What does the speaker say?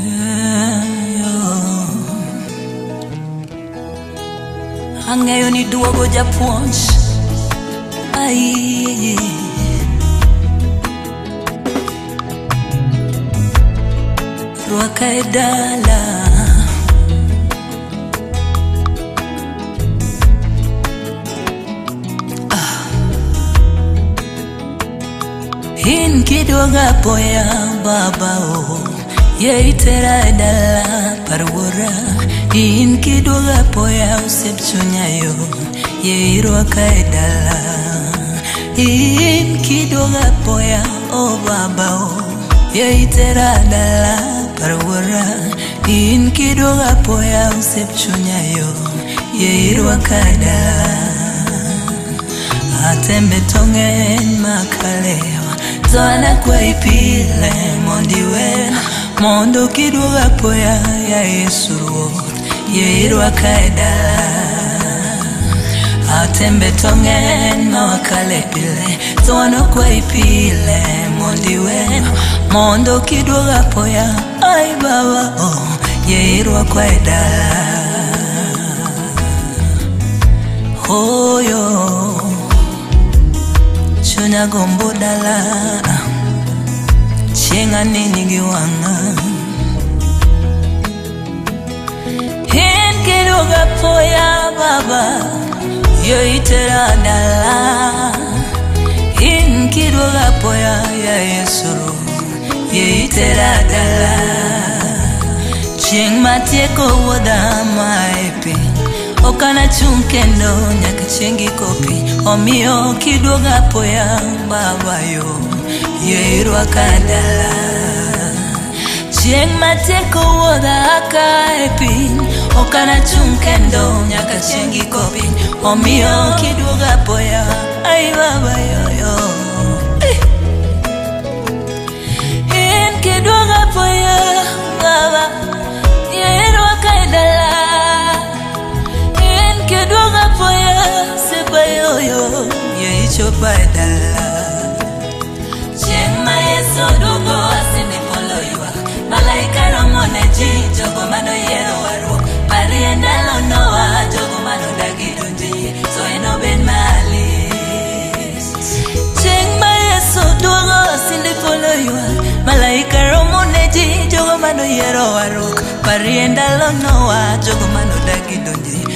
Ang'eyo ni duogo japuonj. Ai Rwaka e dala. In kiduoga poya baba o, ye itera e dala parwora. In kiduoga poya usep chunya yo, ye irwaka e dala. In kiduoga poya o baba o, ye itera dala parwora. In kiduoga poya usep chunya yo, ye irwaka e dala. Atembe tongen makalewa, zona kwa ipile mondiwe. Mondo kiduoga poya ya Yesu Ruoth, ye irwaka e dala. Atembe tongen mawakale pile, zona kwa ipile mondiwe. Mondo kiduoga poya, ay baba oh, ye irwaka e dala. Oh yo, chunya gombo dala, chenga nini giwanga. In kiduoga poya baba, yo itera dala. In kiduoga poya ya Yesu, ye itera dala. Cheng matieko woda maipi, okana chung kendo nyaka chengi kopi. Omiyo kiduoga poya baba yo, ye irwaka dala. Cheng matieko woda akaipi, okana chung kendo nyaka chengi kopi. Omiyo kiduoga poya, ay baba yo yo. In kiduoga poya baba, ye irwaka dala. In kiduoga poya sepa yo yo, ye ichopa dala. Chema Yesu dugo asini polo ywa, malaika romone ji jogo mano yero waru. Parienda lonowa jogo mano dagidunji, so eno ben malis. Chema Yesu dugo asini polo ywa, malaika romone ji jogo mano yero waru. Parienda lonowa jogo mano dagidunji,